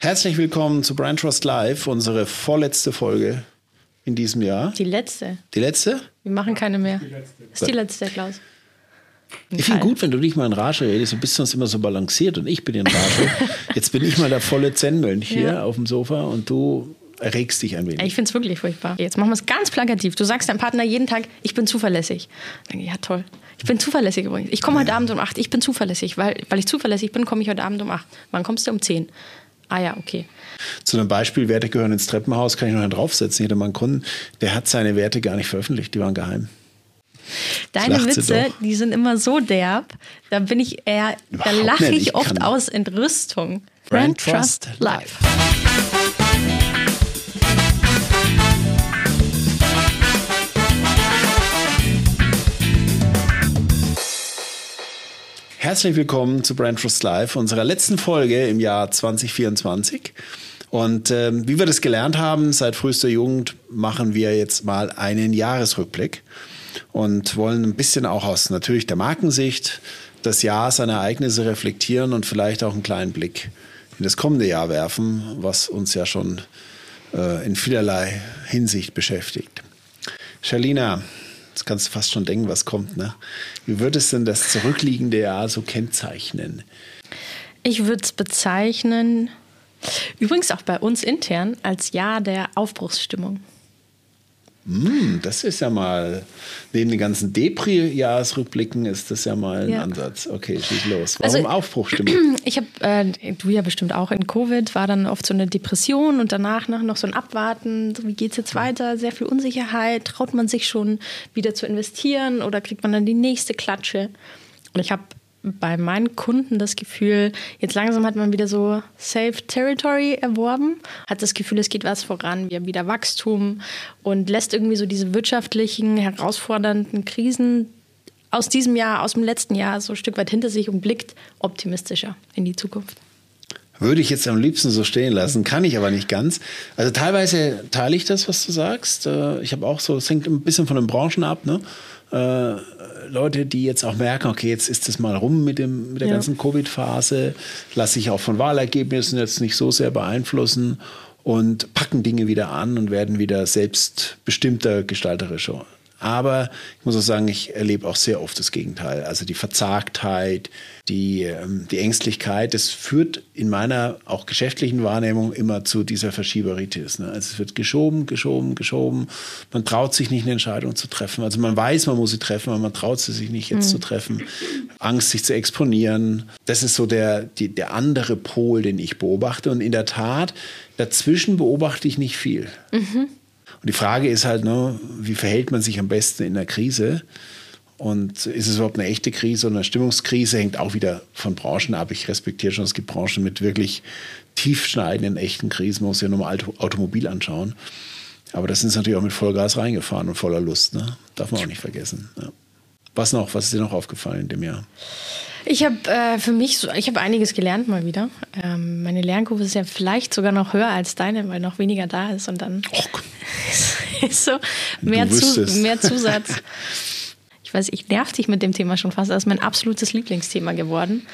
Herzlich willkommen zu Brand Trust Live, unsere vorletzte Folge in diesem Jahr. Die letzte. Die letzte? Wir machen keine mehr. Das ist die letzte, Klaus. Ich finde gut, wenn du nicht mal in Rage redest. Du bist sonst immer so balanciert und ich bin in Rage. Jetzt bin ich mal der volle Zen-Mönch hier auf dem Sofa und du erregst dich ein wenig. Ich finde es wirklich furchtbar. Jetzt machen wir es ganz plakativ. Du sagst deinem Partner jeden Tag, ich bin zuverlässig. Ich denke, ja, toll. Ich bin zuverlässig übrigens. Ich komme heute Abend um 8. Ich bin zuverlässig. Weil ich zuverlässig bin, komme ich heute Abend um 8. Wann kommst du? Um 10. Ah ja, okay. Zu einem Beispiel, Werte gehören ins Treppenhaus, kann ich noch einen draufsetzen. Ich hatte mal einen Kunden, der hat seine Werte gar nicht veröffentlicht, die waren geheim. Deine Witze, die sind immer so derb, da lache ich oft aus Entrüstung. Brand Trust Live. Herzlich willkommen zu Brand Trust Live, unserer letzten Folge im Jahr 2024. Und wie wir das gelernt haben, seit frühester Jugend machen wir jetzt mal einen Jahresrückblick und wollen ein bisschen auch aus natürlich der Markensicht das Jahr, seine Ereignisse reflektieren und vielleicht auch einen kleinen Blick in das kommende Jahr werfen, was uns ja schon in vielerlei Hinsicht beschäftigt. Shalina, jetzt kannst du fast schon denken, was kommt, ne? Wie würdest du denn das zurückliegende Jahr so kennzeichnen? Ich würde es bezeichnen, übrigens auch bei uns intern, als Jahr der Aufbruchsstimmung. Das ist ja mal, neben den ganzen Depri-Jahresrückblicken ist das ja mal ein Ansatz. Okay, schieß los. Warum Aufbruchstimmung? Ich habe, du ja bestimmt auch, in Covid war dann oft so eine Depression und danach noch so ein Abwarten, so wie geht es jetzt weiter, sehr viel Unsicherheit, traut man sich schon wieder zu investieren oder kriegt man dann die nächste Klatsche? Und ich habe bei meinen Kunden das Gefühl, jetzt langsam hat man wieder so Safe Territory erworben, hat das Gefühl, es geht was voran, wir haben wieder Wachstum und lässt irgendwie so diese wirtschaftlichen, herausfordernden Krisen aus diesem Jahr, aus dem letzten Jahr so ein Stück weit hinter sich und blickt optimistischer in die Zukunft. Würde ich jetzt am liebsten so stehen lassen, kann ich aber nicht ganz. Also teilweise teile ich das, was du sagst. Ich habe auch so, es hängt ein bisschen von den Branchen ab, ne? Leute, die jetzt auch merken, okay, jetzt ist es mal rum mit der ganzen Covid-Phase, lasse sich auch von Wahlergebnissen jetzt nicht so sehr beeinflussen und packen Dinge wieder an und werden wieder selbstbestimmter, gestalterischer. Aber ich muss auch sagen, ich erlebe auch sehr oft das Gegenteil. Also die Verzagtheit, die Ängstlichkeit, das führt in meiner auch geschäftlichen Wahrnehmung immer zu dieser Verschieberitis. Ne? Also es wird geschoben. Man traut sich nicht, eine Entscheidung zu treffen. Also man weiß, man muss sie treffen, aber man traut sie sich nicht jetzt zu treffen. Angst, sich zu exponieren. Das ist so der andere Pol, den ich beobachte. Und in der Tat, dazwischen beobachte ich nicht viel. Und die Frage ist halt, ne, wie verhält man sich am besten in der Krise? Und ist es überhaupt eine echte Krise oder eine Stimmungskrise? Hängt auch wieder von Branchen ab. Ich respektiere schon, es gibt Branchen mit wirklich tiefschneidenden, echten Krisen. Man muss ja nur mal Automobil anschauen. Aber das sind natürlich auch mit Vollgas reingefahren und voller Lust. Ne? Darf man auch nicht vergessen. Ja. Was noch? Was ist dir noch aufgefallen in dem Jahr? Ich habe einiges gelernt mal wieder. Meine Lernkurve ist ja vielleicht sogar noch höher als deine, weil noch weniger da ist und dann ist so mehr Zusatz. Ich weiß, ich nerv dich mit dem Thema schon fast. Das ist mein absolutes Lieblingsthema geworden.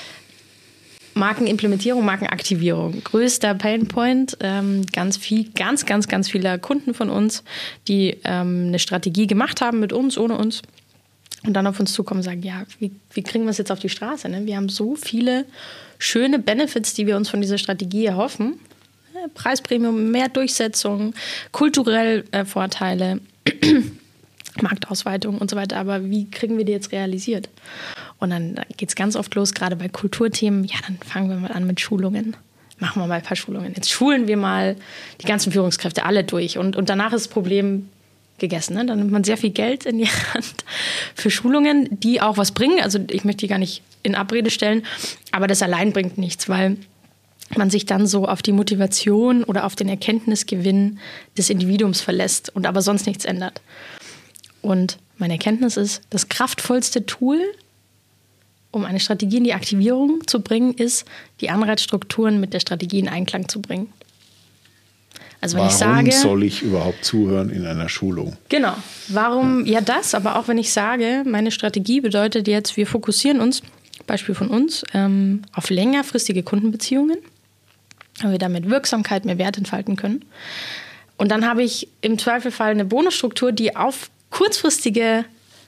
Markenimplementierung, Markenaktivierung. Größter Painpoint. Ganz viele Kunden von uns, die eine Strategie gemacht haben mit uns, ohne uns. Und dann auf uns zukommen und sagen, ja, wie kriegen wir es jetzt auf die Straße? Ne? Wir haben so viele schöne Benefits, die wir uns von dieser Strategie erhoffen. Preispremium, mehr Durchsetzung, kulturell Vorteile, Marktausweitung und so weiter. Aber wie kriegen wir die jetzt realisiert? Und dann geht es ganz oft los, gerade bei Kulturthemen. Ja, dann fangen wir mal an mit Schulungen. Machen wir mal ein paar Schulungen. Jetzt schulen wir mal die ganzen Führungskräfte alle durch. Und danach ist das Problem gegessen. Ne? Dann nimmt man sehr viel Geld in die Hand für Schulungen, die auch was bringen. Also ich möchte die gar nicht in Abrede stellen, aber das allein bringt nichts, weil man sich dann so auf die Motivation oder auf den Erkenntnisgewinn des Individuums verlässt und aber sonst nichts ändert. Und meine Erkenntnis ist, das kraftvollste Tool, um eine Strategie in die Aktivierung zu bringen, ist, die Anreizstrukturen mit der Strategie in Einklang zu bringen. Also wenn warum soll ich überhaupt zuhören in einer Schulung? Genau. Warum? Ja, das. Aber auch wenn ich sage, meine Strategie bedeutet jetzt, wir fokussieren uns, Beispiel von uns, auf längerfristige Kundenbeziehungen. weil wir damit Wirksamkeit, mehr Wert entfalten können. Und dann habe ich im Zweifelfall eine Bonusstruktur, die auf kurzfristige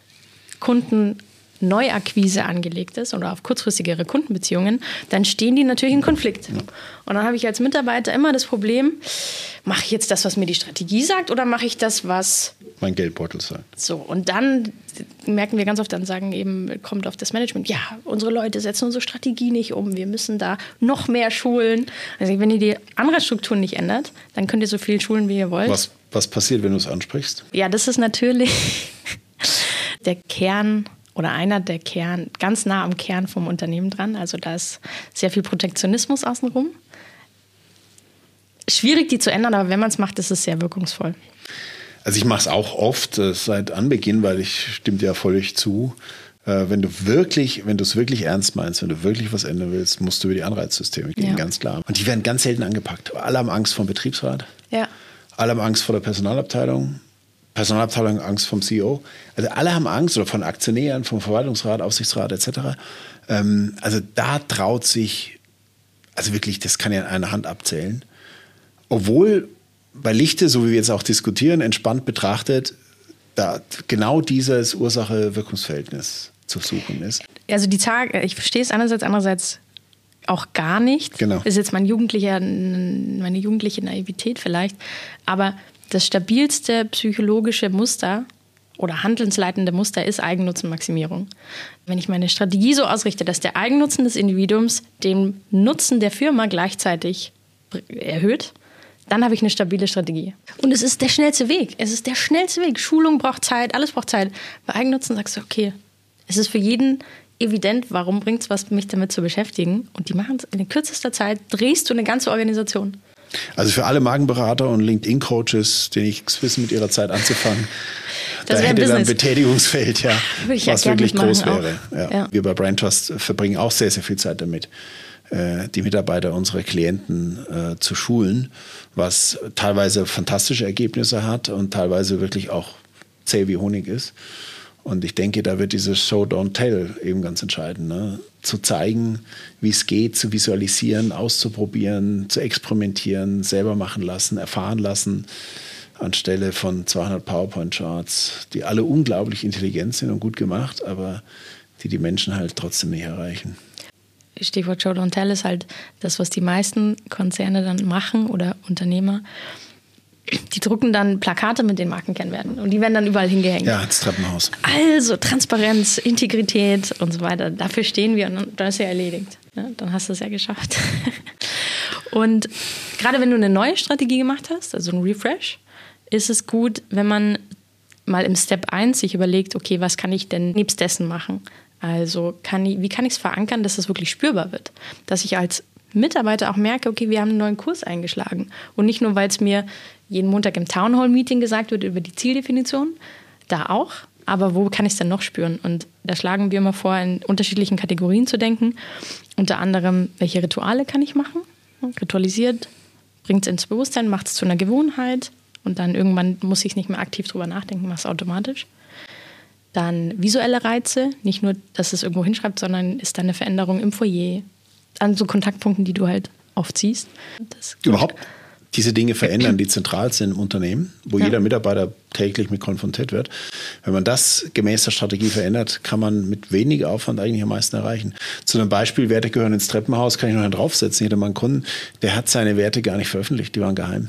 Kundenneuakquise angelegt ist oder auf kurzfristigere Kundenbeziehungen, dann stehen die natürlich in Konflikt. Ja. Und dann habe ich als Mitarbeiter immer das Problem, mache ich jetzt das, was mir die Strategie sagt, oder mache ich das, was mein Geldbeutel sagt? So, und dann merken wir ganz oft, dann sagen eben, kommt auf das Management, ja, unsere Leute setzen unsere Strategie nicht um, wir müssen da noch mehr schulen. Also wenn ihr die Anreizstrukturen nicht ändert, dann könnt ihr so viel schulen, wie ihr wollt. Was passiert, wenn du es ansprichst? Ja, das ist natürlich der Kern oder einer der Kern, ganz nah am Kern vom Unternehmen dran. Also da ist sehr viel Protektionismus außenrum. Schwierig, die zu ändern, aber wenn man es macht, ist es sehr wirkungsvoll. Also ich mache es auch oft seit Anbeginn, weil ich stimme dir ja völlig zu. Wenn du es wirklich ernst meinst, wenn du wirklich was ändern willst, musst du über die Anreizsysteme gehen, ganz klar. Und die werden ganz selten angepackt. Alle haben Angst vor dem Betriebsrat. Ja. Alle haben Angst vor der Personalabteilung. Personalabteilung Angst vom CEO. Also alle haben Angst, oder von Aktionären, vom Verwaltungsrat, Aufsichtsrat etc. Also da traut sich, also wirklich, das kann ja in einer Hand abzählen. Obwohl bei Lichte, so wie wir jetzt auch diskutieren, entspannt betrachtet, da genau dieses Ursache-Wirkungsverhältnis zu suchen ist. Also ich verstehe es einerseits, andererseits auch gar nicht. Genau. Das ist jetzt meine jugendliche Naivität vielleicht, aber das stabilste psychologische Muster oder handlungsleitende Muster ist Eigennutzenmaximierung. Wenn ich meine Strategie so ausrichte, dass der Eigennutzen des Individuums den Nutzen der Firma gleichzeitig erhöht, dann habe ich eine stabile Strategie. Und es ist der schnellste Weg. Schulung braucht Zeit, alles braucht Zeit. Bei Eigennutzen sagst du, okay, es ist für jeden evident, warum bringt es was, mich damit zu beschäftigen. Und die machen es in kürzester Zeit, drehst du eine ganze Organisation. Also für alle Markenberater und LinkedIn-Coaches, die nichts wissen, mit ihrer Zeit anzufangen, da hätte dann ein Betätigungsfeld, was wirklich groß wäre. Ja. Wir bei Braintrust verbringen auch sehr, sehr viel Zeit damit, die Mitarbeiter unserer Klienten zu schulen, was teilweise fantastische Ergebnisse hat und teilweise wirklich auch zäh wie Honig ist. Und ich denke, da wird dieses Show, Don't Tell eben ganz entscheidend. Ne? Zu zeigen, wie es geht, zu visualisieren, auszuprobieren, zu experimentieren, selber machen lassen, erfahren lassen, anstelle von 200 PowerPoint-Charts, die alle unglaublich intelligent sind und gut gemacht, aber die Menschen halt trotzdem nicht erreichen. Stichwort Show, Don't Tell ist halt das, was die meisten Konzerne dann machen oder Unternehmer. Die drucken dann Plakate mit den Markenkennwerten und die werden dann überall hingehängt. Ja, ins Treppenhaus. Also Transparenz, Integrität und so weiter. Dafür stehen wir und dann ist ja erledigt. Ja, dann hast du es ja geschafft. Und gerade wenn du eine neue Strategie gemacht hast, also ein Refresh, ist es gut, wenn man mal im Step 1 sich überlegt, okay, was kann ich denn nebst dessen machen? Also wie kann ich es verankern, dass es wirklich spürbar wird? Dass ich als Mitarbeiter auch merke, okay, wir haben einen neuen Kurs eingeschlagen. Und nicht nur, weil es mir jeden Montag im Townhall-Meeting gesagt wird über die Zieldefinition, da auch, aber wo kann ich es denn noch spüren? Und da schlagen wir immer vor, in unterschiedlichen Kategorien zu denken. Unter anderem, welche Rituale kann ich machen? Ritualisiert, bringt es ins Bewusstsein, macht es zu einer Gewohnheit und dann irgendwann muss ich nicht mehr aktiv drüber nachdenken, mache es automatisch. Dann visuelle Reize, nicht nur, dass es irgendwo hinschreibt, sondern ist da eine Veränderung im Foyer, an so Kontaktpunkten, die du halt oft siehst. Überhaupt diese Dinge verändern, die zentral sind im Unternehmen, wo jeder Mitarbeiter täglich mit konfrontiert wird. Wenn man das gemäß der Strategie verändert, kann man mit weniger Aufwand eigentlich am meisten erreichen. Zu einem Beispiel, Werte gehören ins Treppenhaus, kann ich noch einen draufsetzen. Ich hatte mal einen Kunden, der hat seine Werte gar nicht veröffentlicht, die waren geheim.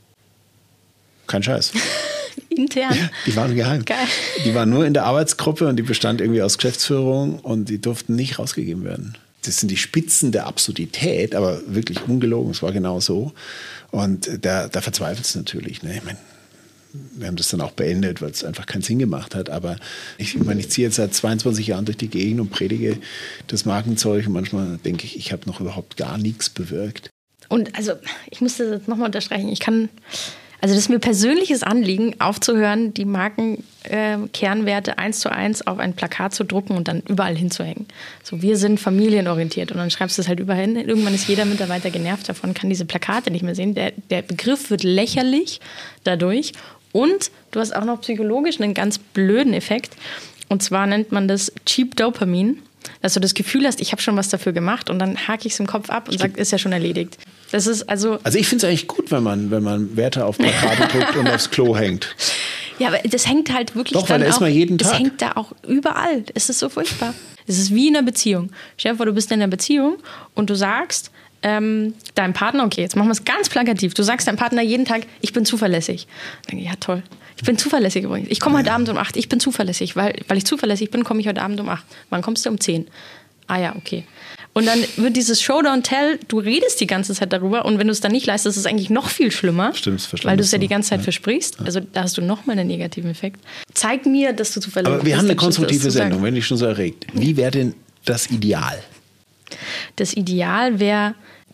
Kein Scheiß. Intern? Ja, die waren geheim. Geil. Die waren nur in der Arbeitsgruppe und die bestand irgendwie aus Geschäftsführung und die durften nicht rausgegeben werden. Das sind die Spitzen der Absurdität, aber wirklich ungelogen, es war genau so. Und da verzweifelt es natürlich. Ne? Ich meine, wir haben das dann auch beendet, weil es einfach keinen Sinn gemacht hat. Aber ich ziehe jetzt seit 22 Jahren durch die Gegend und predige das Markenzeug und manchmal denke ich, ich habe noch überhaupt gar nichts bewirkt. Und also, ich muss das jetzt nochmal unterstreichen, das ist mir persönliches Anliegen, aufzuhören, die Markenkernwerte 1:1 auf ein Plakat zu drucken und dann überall hinzuhängen. So, wir sind familienorientiert und dann schreibst du es halt überall hin. Irgendwann ist jeder Mitarbeiter genervt davon, kann diese Plakate nicht mehr sehen. Der Begriff wird lächerlich dadurch und du hast auch noch psychologisch einen ganz blöden Effekt. Und zwar nennt man das Cheap Dopamin, dass du das Gefühl hast, ich habe schon was dafür gemacht und dann hake ich es im Kopf ab und sage, ist ja schon erledigt. Das ist also ich finde es eigentlich gut, wenn man Werte auf Plakate druckt und aufs Klo hängt. Ja, aber das hängt halt wirklich Doch, weil da ist man jeden Tag. Das hängt da auch überall. Es ist so furchtbar. Es ist wie in einer Beziehung. Stell dir vor, du bist in einer Beziehung und du sagst deinem Partner, okay, jetzt machen wir es ganz plakativ, du sagst deinem Partner jeden Tag, ich bin zuverlässig. Dann, ja, toll. Ich bin zuverlässig übrigens. Ich komme heute Abend um 8, ich bin zuverlässig. Weil ich zuverlässig bin, komme ich heute Abend um 8. Wann kommst du? Um 10. Ah ja, okay. Und dann wird dieses Show Don't Tell, du redest die ganze Zeit darüber und wenn du es dann nicht leistest, ist es eigentlich noch viel schlimmer. Stimmt, weil du es ja die ganze Zeit versprichst. Also da hast du nochmal einen negativen Effekt. Zeig mir, dass du zuverlässig bist. Aber wir haben eine konstruktive Sendung, wenn dich schon so erregt. Wie wäre denn das Ideal? Das Ideal wäre,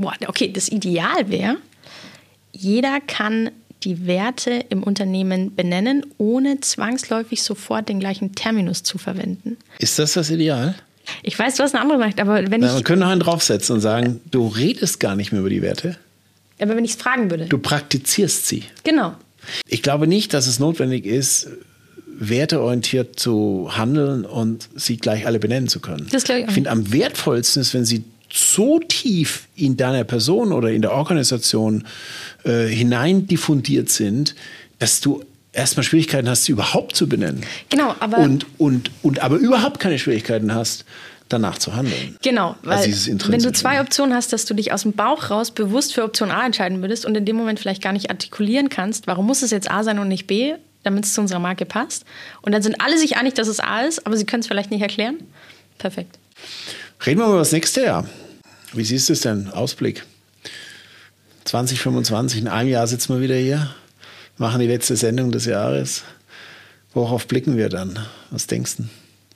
jeder kann die Werte im Unternehmen benennen, ohne zwangsläufig sofort den gleichen Terminus zu verwenden. Ist das Ideal? Ich weiß, du hast eine andere Meinung, aber wenn man könnte noch einen draufsetzen und sagen, du redest gar nicht mehr über die Werte. Aber wenn ich es fragen würde. Du praktizierst sie. Genau. Ich glaube nicht, dass es notwendig ist, werteorientiert zu handeln und sie gleich alle benennen zu können. Das glaube ich auch. Ich finde, am wertvollsten ist, wenn sie so tief in deiner Person oder in der Organisation hinein diffundiert sind, dass du erstmal Schwierigkeiten hast, sie überhaupt zu benennen. Genau, aber aber überhaupt keine Schwierigkeiten hast, danach zu handeln. Genau, weil wenn du zwei Optionen hast, dass du dich aus dem Bauch raus bewusst für Option A entscheiden würdest und in dem Moment vielleicht gar nicht artikulieren kannst, warum muss es jetzt A sein und nicht B, damit es zu unserer Marke passt. Und dann sind alle sich einig, dass es A ist, aber sie können es vielleicht nicht erklären. Perfekt. Reden wir mal über das nächste Jahr. Wie siehst du es denn? Ausblick. 2025, in einem Jahr sitzen wir wieder hier, machen die letzte Sendung des Jahres. Worauf blicken wir dann? Was denkst du?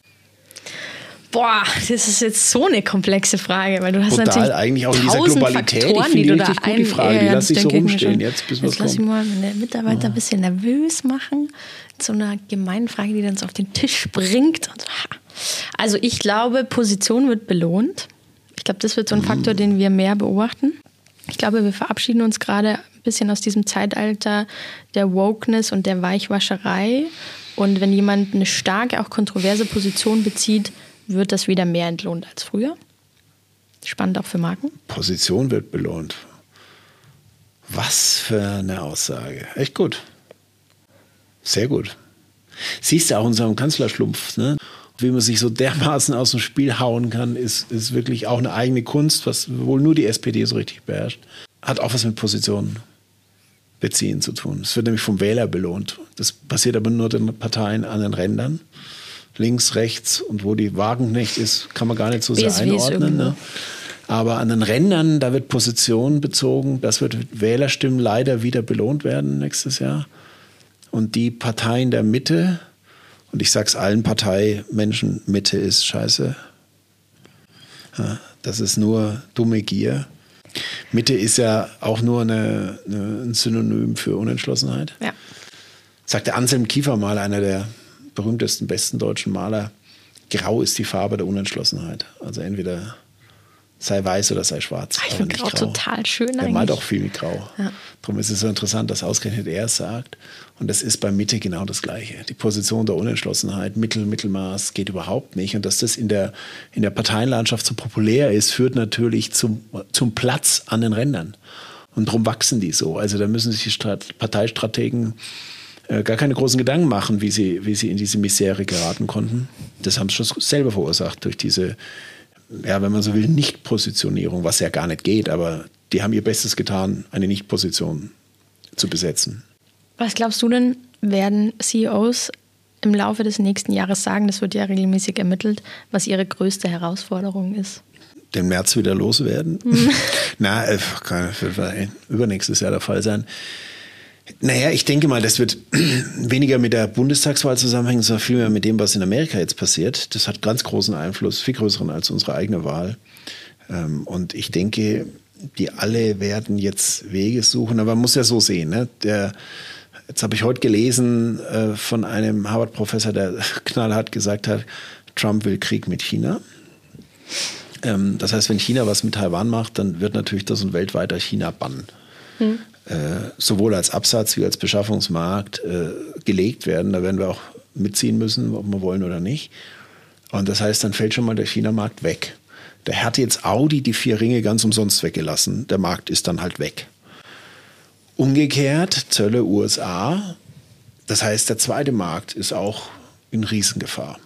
Boah, das ist jetzt so eine komplexe Frage, weil du hast total, natürlich eigentlich auch in dieser Globalität. Faktoren, ich finde die richtig gut, die Frage. Die lasse ich so rumstehen. Jetzt lass ich mal meine Mitarbeiter ein bisschen nervös machen. Mit so einer gemeinen Frage, die dann so auf den Tisch springt. Und so. Also ich glaube, Position wird belohnt. Ich glaube, das wird so ein Faktor, den wir mehr beobachten. Ich glaube, wir verabschieden uns gerade ein bisschen aus diesem Zeitalter der Wokeness und der Weichwascherei. Und wenn jemand eine starke, auch kontroverse Position bezieht, wird das wieder mehr entlohnt als früher. Spannend auch für Marken. Position wird belohnt. Was für eine Aussage. Echt gut. Sehr gut. Siehst du auch in unserem Kanzlerschlumpf, ne? Wie man sich so dermaßen aus dem Spiel hauen kann, ist wirklich auch eine eigene Kunst, was wohl nur die SPD so richtig beherrscht. Hat auch was mit Positionen beziehen zu tun. Es wird nämlich vom Wähler belohnt. Das passiert aber nur den Parteien an den Rändern. Links, rechts und wo die Wagenknecht ist, kann man gar nicht so sehr einordnen. Ne? Aber an den Rändern, da wird Position bezogen. Das wird Wählerstimmen leider wieder belohnt werden nächstes Jahr. Und die Parteien der Mitte, und ich sage es allen Parteimenschen, Mitte ist scheiße. Ja, das ist nur dumme Gier. Mitte ist ja auch nur ein Synonym für Unentschlossenheit. Ja. Sagte Anselm Kiefer mal, einer der berühmtesten, besten deutschen Maler, Grau ist die Farbe der Unentschlossenheit. Also entweder sei weiß oder sei schwarz. Ich finde Grau total schön eigentlich. Er malt auch viel mit Grau. Ja. Darum ist es so interessant, dass ausgerechnet er es sagt. Und das ist bei Mitte genau das Gleiche. Die Position der Unentschlossenheit, Mittelmaß geht überhaupt nicht. Und dass das in der Parteienlandschaft so populär ist, führt natürlich zum Platz an den Rändern. Und darum wachsen die so. Also da müssen sich die Parteistrategen gar keine großen Gedanken machen, wie sie in diese Misere geraten konnten. Das haben sie schon selber verursacht durch diese, ja, wenn man so will, Nicht-Positionierung, was ja gar nicht geht, aber die haben ihr Bestes getan, eine Nicht-Position zu besetzen. Was glaubst du denn, werden CEOs im Laufe des nächsten Jahres sagen, das wird ja regelmäßig ermittelt, was ihre größte Herausforderung ist? Den März wieder loswerden? Na, kann übernächstes Jahr der Fall sein. Naja, ich denke mal, das wird weniger mit der Bundestagswahl zusammenhängen, sondern vielmehr mit dem, was in Amerika jetzt passiert. Das hat ganz großen Einfluss, viel größeren als unsere eigene Wahl. Und ich denke, die alle werden jetzt Wege suchen. Aber man muss ja so sehen, ne? Jetzt habe ich heute gelesen von einem Harvard-Professor, der knallhart gesagt hat, Trump will Krieg mit China. Das heißt, wenn China was mit Taiwan macht, dann wird natürlich das ein weltweiter China-Bann sowohl als Absatz wie als Beschaffungsmarkt gelegt werden. Da werden wir auch mitziehen müssen, ob wir wollen oder nicht. Und das heißt, dann fällt schon mal der China-Markt weg. Da hat jetzt Audi die 4 Ringe ganz umsonst weggelassen. Der Markt ist dann halt weg. Umgekehrt, Zölle USA. Das heißt, der zweite Markt ist auch in Riesengefahr.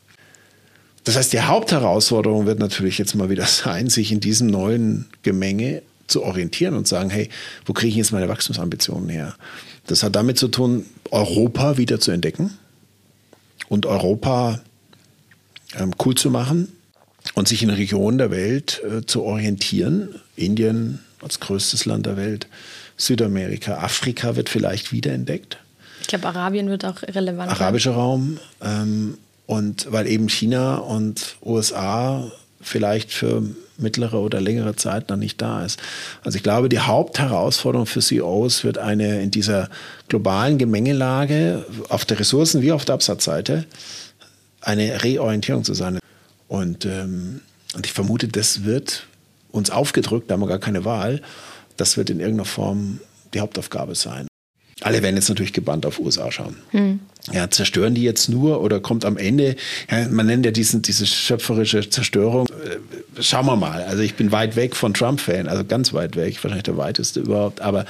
Das heißt, die Hauptherausforderung wird natürlich jetzt mal wieder sein, sich in diesem neuen Gemenge zu orientieren und sagen, hey, wo kriege ich jetzt meine Wachstumsambitionen her? Das hat damit zu tun, Europa wieder zu entdecken und Europa cool zu machen und sich in Regionen der Welt zu orientieren. Indien als größtes Land der Welt, Südamerika, Afrika wird vielleicht wiederentdeckt. Ich glaube, Arabien wird auch relevant. Arabischer Raum. Und weil eben China und USA vielleicht für mittlere oder längere Zeit noch nicht da ist. Also ich glaube, die Hauptherausforderung für CEOs wird eine in dieser globalen Gemengelage auf der Ressourcen- wie auf der Absatzseite eine Reorientierung zu sein. Und ich vermute, das wird uns aufgedrückt, da haben wir gar keine Wahl. Das wird in irgendeiner Form die Hauptaufgabe sein. Alle werden jetzt natürlich gebannt auf USA schauen. Ja, zerstören die jetzt nur oder kommt am Ende, ja, man nennt ja diese schöpferische Zerstörung. Schauen wir mal. Also ich bin weit weg von Trump-Fan, also ganz weit weg, wahrscheinlich der weiteste überhaupt. Aber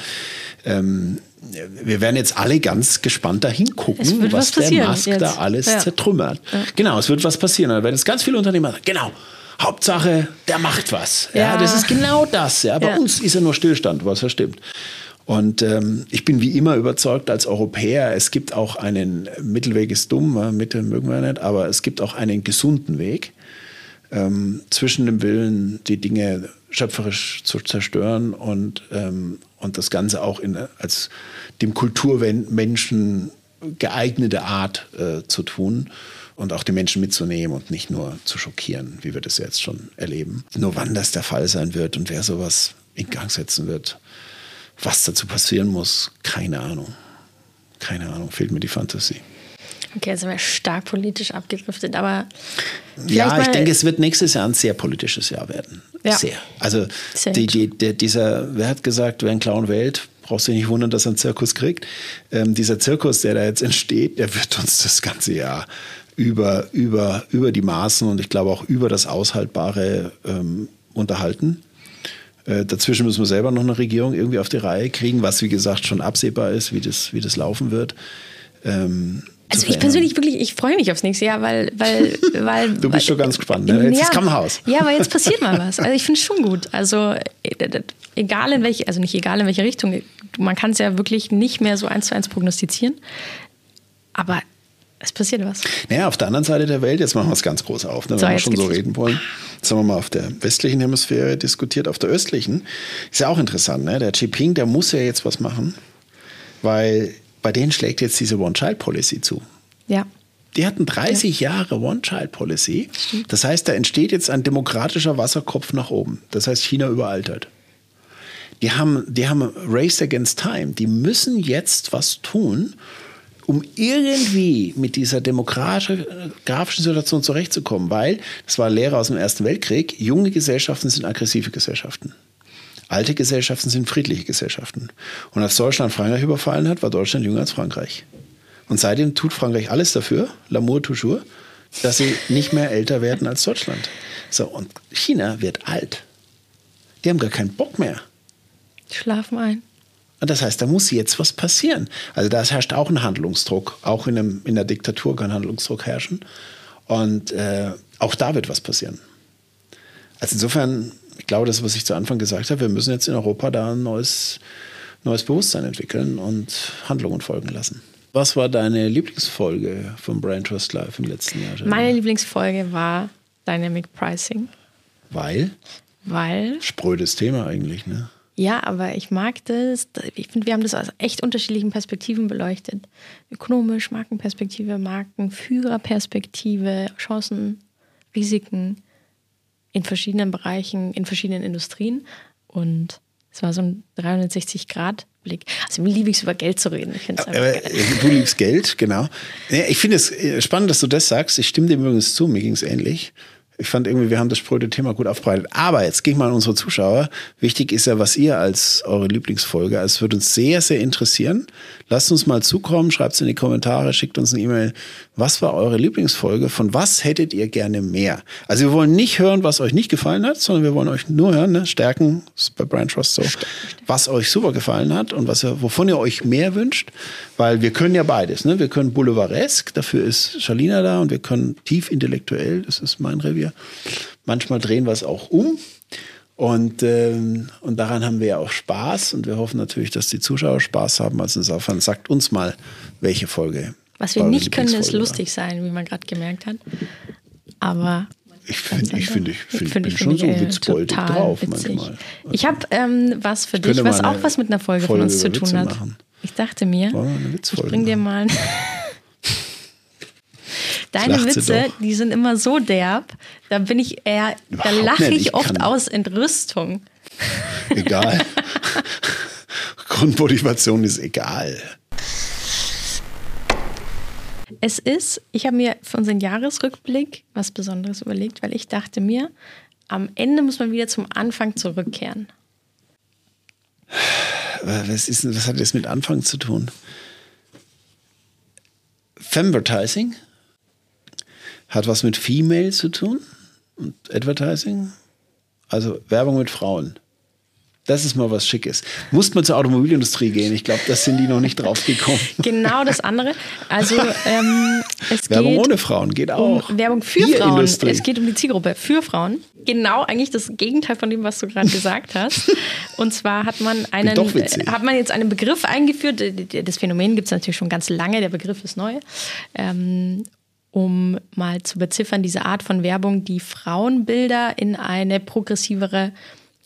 wir werden jetzt alle ganz gespannt dahin gucken, was der Musk jetzt da alles zertrümmert. Ja. Genau, es wird was passieren. Da werden jetzt ganz viele Unternehmer sagen, genau, Hauptsache, der macht was. Ja, das ist genau das. Ja. Bei uns ist ja nur Stillstand, was ja stimmt. Und ich bin wie immer überzeugt als Europäer, es gibt auch einen Mittelweg, ist dumm, Mitte mögen wir nicht, aber es gibt auch einen gesunden Weg zwischen dem Willen, die Dinge schöpferisch zu zerstören und das Ganze auch als dem Kulturmenschen geeignete Art zu tun und auch die Menschen mitzunehmen und nicht nur zu schockieren, wie wir das jetzt schon erleben. Nur wann das der Fall sein wird und wer sowas in Gang setzen wird, was dazu passieren muss, keine Ahnung. Keine Ahnung, fehlt mir die Fantasie. Okay, jetzt sind wir stark politisch abgedriftet, aber ja, ich denke, es wird nächstes Jahr ein sehr politisches Jahr werden. Ja. Sehr. Also wer hat gesagt, wer einen Clown wählt, brauchst du dich nicht wundern, dass er einen Zirkus kriegt. Dieser Zirkus, der da jetzt entsteht, der wird uns das ganze Jahr über die Maßen und ich glaube auch über das Aushaltbare unterhalten. Dazwischen müssen wir selber noch eine Regierung irgendwie auf die Reihe kriegen, was wie gesagt schon absehbar ist, wie das laufen wird. Also ich persönlich wirklich, ich freue mich aufs nächste Jahr, weil du bist schon ganz gespannt, ne? Jetzt ist Kammhaus. Ja, aber jetzt passiert mal was. Also ich finde es schon gut. Also egal in welche, also nicht egal in welche Richtung, man kann es ja wirklich nicht mehr so 1:1 prognostizieren. Aber es passiert was. Naja, auf der anderen Seite der Welt, jetzt machen wir es ganz groß auf, ne, wenn wir schon so reden wollen. Jetzt haben wir mal auf der westlichen Hemisphäre diskutiert, auf der östlichen. Ist ja auch interessant, ne? Der Xi Jinping, der muss ja jetzt was machen, weil bei denen schlägt jetzt diese One-Child-Policy zu. Ja. Die hatten 30 Jahre One-Child-Policy. Das heißt, da entsteht jetzt ein demokratischer Wasserkopf nach oben. Das heißt, China überaltert. Die haben Race Against Time. Die müssen jetzt was tun, um irgendwie mit dieser demografischen Situation zurechtzukommen. Weil, das war Lehre aus dem Ersten Weltkrieg, junge Gesellschaften sind aggressive Gesellschaften. Alte Gesellschaften sind friedliche Gesellschaften. Und als Deutschland Frankreich überfallen hat, war Deutschland jünger als Frankreich. Und seitdem tut Frankreich alles dafür, l'amour toujours, dass sie nicht mehr älter werden als Deutschland. So, und China wird alt. Die haben gar keinen Bock mehr. Die schlafen ein. Und das heißt, da muss jetzt was passieren. Also da herrscht auch ein Handlungsdruck. Auch in der Diktatur kann Handlungsdruck herrschen. Und auch da wird was passieren. Also insofern, ich glaube, das, was ich zu Anfang gesagt habe, wir müssen jetzt in Europa da ein neues Bewusstsein entwickeln und Handlungen folgen lassen. Was war deine Lieblingsfolge vom Brain Trust Live im letzten Jahr? Meine Lieblingsfolge war Dynamic Pricing. Weil? Sprödes Thema eigentlich, ne? Ja, aber ich mag das. Ich finde, wir haben das aus echt unterschiedlichen Perspektiven beleuchtet. Ökonomisch, Markenperspektive, Markenführerperspektive, Chancen, Risiken in verschiedenen Bereichen, in verschiedenen Industrien. Und es war so ein 360-Grad-Blick. Also mir liebe ich es, über Geld zu reden. Ich find's geil. Du liebst Geld, genau. Ich finde es spannend, dass du das sagst. Ich stimme dir übrigens zu, mir ging es ähnlich. Ich fand irgendwie, wir haben das spröde Thema gut aufbereitet. Aber jetzt gehe ich mal an unsere Zuschauer. Wichtig ist ja, was ihr als eure Lieblingsfolge. Es würde uns sehr, sehr interessieren. Lasst uns mal zukommen, schreibt es in die Kommentare, schickt uns eine E-Mail. Was war eure Lieblingsfolge? Von was hättet ihr gerne mehr? Also wir wollen nicht hören, was euch nicht gefallen hat, sondern wir wollen euch nur hören, ne? Stärken, ist bei Brian Frost so, was euch super gefallen hat und wovon ihr euch mehr wünscht. Weil wir können ja beides. Ne? Wir können boulevardesk, dafür ist Shalina da, und wir können tief intellektuell, das ist mein Revier. Manchmal drehen wir es auch um. Und daran haben wir ja auch Spaß, und wir hoffen natürlich, dass die Zuschauer Spaß haben. Also insofern sagt uns mal, welche Folge. Was wir nicht können, ist lustig sein, wie man gerade gemerkt hat. Aber ich bin schon so witzboldig drauf witzig. Manchmal. Also ich habe was für dich, was auch was mit einer Folge von uns zu tun hat. Machen. Ich dachte mir, ich bring dir mal... Deine Witze, die sind immer so derb, da lache ich oft aus Entrüstung. Egal. Grundmotivation ist egal. Ich habe mir für unseren Jahresrückblick was Besonderes überlegt, weil ich dachte mir, am Ende muss man wieder zum Anfang zurückkehren. Was hat das mit Anfang zu tun? Femvertising? Hat was mit Female zu tun und Advertising? Also Werbung mit Frauen. Das ist mal was Schickes. Muss man zur Automobilindustrie gehen? Ich glaube, das sind die noch nicht drauf gekommen. Genau das andere. Also Werbung ohne Frauen geht auch. Werbung für Frauen. Es geht um die Zielgruppe für Frauen. Genau eigentlich das Gegenteil von dem, was du gerade gesagt hast. Und zwar hat man jetzt einen Begriff eingeführt. Das Phänomen gibt es natürlich schon ganz lange. Der Begriff ist neu. Um mal zu beziffern, diese Art von Werbung, die Frauenbilder in ein progressiveres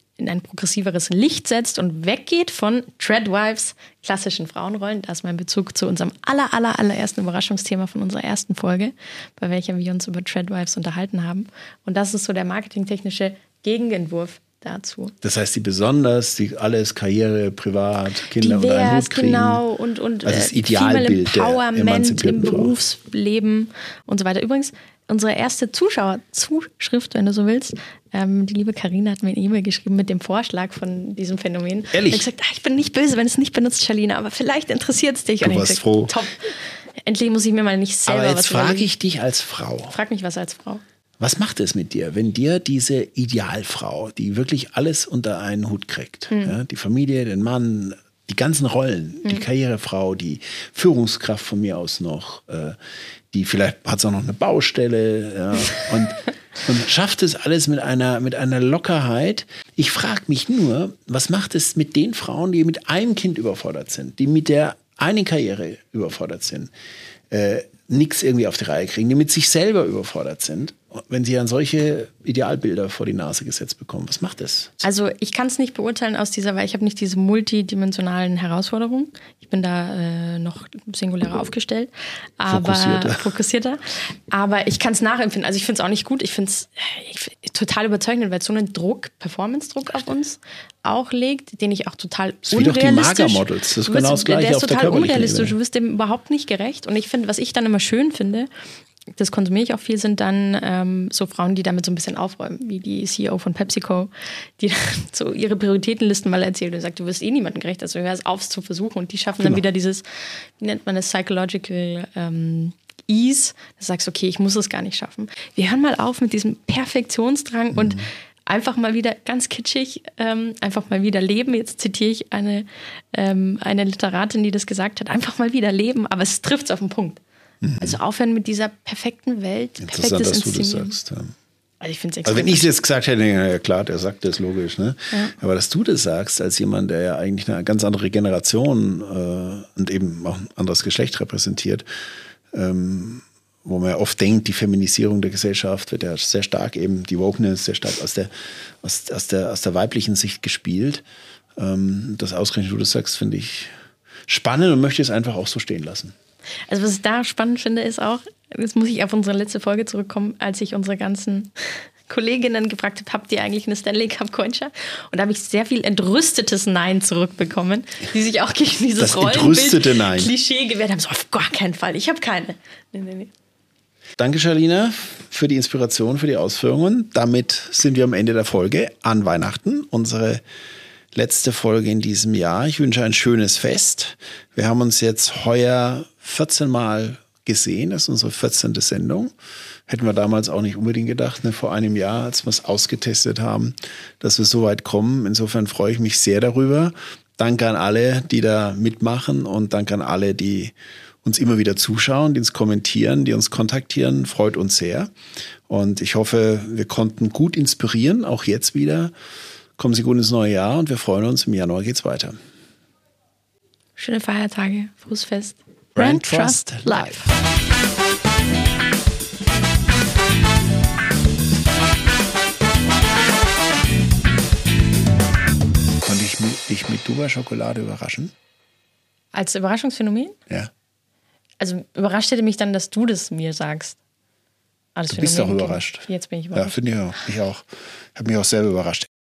Licht setzt und weggeht von Treadwives, klassischen Frauenrollen. Das ist mein Bezug zu unserem allerersten Überraschungsthema von unserer ersten Folge, bei welcher wir uns über Treadwives unterhalten haben. Und das ist so der marketingtechnische Gegenentwurf dazu. Das heißt, die alles Karriere, Privat, Kinder unter einen Hut kriegen. Genau, und also das Idealbild Female Empowerment im Frau. Berufsleben und so weiter. Übrigens, unsere erste Zuschauerzuschrift, wenn du so willst, die liebe Carina hat mir eine E-Mail geschrieben mit dem Vorschlag von diesem Phänomen. Ehrlich? Ich habe gesagt, ich bin nicht böse, wenn es nicht benutzt, Shalina, aber vielleicht interessiert es dich. Du warst froh. Top. Endlich muss ich mir mal nicht selber was überlegen. Aber jetzt frage ich dich als Frau. Frag mich was als Frau. Was macht es mit dir, wenn dir diese Idealfrau, die wirklich alles unter einen Hut kriegt, ja, die Familie, den Mann, die ganzen Rollen, die Karrierefrau, die Führungskraft von mir aus noch, die vielleicht hat auch noch eine Baustelle, ja, und schafft es alles mit einer Lockerheit. Ich frage mich nur, was macht es mit den Frauen, die mit einem Kind überfordert sind, die mit der einen Karriere überfordert sind, nichts irgendwie auf die Reihe kriegen, die mit sich selber überfordert sind, wenn sie dann solche Idealbilder vor die Nase gesetzt bekommen. Was macht das? Also ich kann es nicht beurteilen weil ich habe nicht diese multidimensionalen Herausforderungen. Ich bin da noch singulärer aufgestellt, aber fokussierter. Aber ich kann es nachempfinden. Also ich finde es auch nicht gut. Ich finde es total überzeugend, weil es so einen Performance-Druck auf uns auch legt, den ich auch total unrealistisch... Wie doch die Magermodels. Das ist genau das Gleiche auf der körperlichen Ebene. Der ist total unrealistisch. Du wirst dem überhaupt nicht gerecht. Und ich finde, was ich dann immer schön finde, das konsumiere ich auch viel, sind dann so Frauen, die damit so ein bisschen aufräumen, wie die CEO von PepsiCo, die dann so ihre Prioritätenlisten mal erzählt und sagt, du wirst niemandem gerecht, also hör es auf, es zu versuchen. Und die schaffen dann wieder dieses, wie nennt man das, Psychological Ease, dass du sagst, okay, ich muss es gar nicht schaffen. Wir hören mal auf mit diesem Perfektionsdrang und einfach mal wieder ganz kitschig, einfach mal wieder leben. Jetzt zitiere ich eine Literatin, die das gesagt hat, einfach mal wieder leben, aber es trifft es auf den Punkt. Also aufhören mit dieser perfekten Welt. Interessant, dass du das sagst. Ja. Also ich finde es wenn ich es jetzt gesagt hätte, ja klar, der sagt das logisch. Ne? Ja. Aber dass du das sagst, als jemand, der ja eigentlich eine ganz andere Generation und eben auch ein anderes Geschlecht repräsentiert, wo man ja oft denkt, die Feminisierung der Gesellschaft wird ja sehr stark eben, die Wokeness sehr stark aus der weiblichen Sicht gespielt. Das ausgerechnet du das sagst, finde ich spannend und möchte es einfach auch so stehen lassen. Also was ich da spannend finde, ist auch, jetzt muss ich auf unsere letzte Folge zurückkommen, als ich unsere ganzen Kolleginnen gefragt habe, habt ihr eigentlich eine Stanley Cup Coincher? Und da habe ich sehr viel entrüstetes Nein zurückbekommen, die sich auch gegen dieses Rollenbild-Klischee gewehrt haben. So, auf gar keinen Fall, ich habe keine. Nee. Danke, Shalina, für die Inspiration, für die Ausführungen. Damit sind wir am Ende der Folge an Weihnachten. Unsere letzte Folge in diesem Jahr. Ich wünsche ein schönes Fest. Wir haben uns jetzt heuer 14 Mal gesehen. Das ist unsere 14. Sendung. Hätten wir damals auch nicht unbedingt gedacht, ne, vor einem Jahr, als wir es ausgetestet haben, dass wir so weit kommen. Insofern freue ich mich sehr darüber. Danke an alle, die da mitmachen und danke an alle, die uns immer wieder zuschauen, die uns kommentieren, die uns kontaktieren. Freut uns sehr. Und ich hoffe, wir konnten gut inspirieren, auch jetzt wieder. Kommen Sie gut ins neue Jahr und wir freuen uns. Im Januar geht's weiter. Schöne Feiertage, frohes Fest. Brand Trust Live. Konnte ich dich mit Dubai-Schokolade überraschen? Als Überraschungsphänomen? Ja. Also überrascht hätte mich dann, dass du das mir sagst. Du bist auch überrascht. Jetzt bin ich überrascht. Ja, finde ich auch. Ich habe mich auch selber überrascht.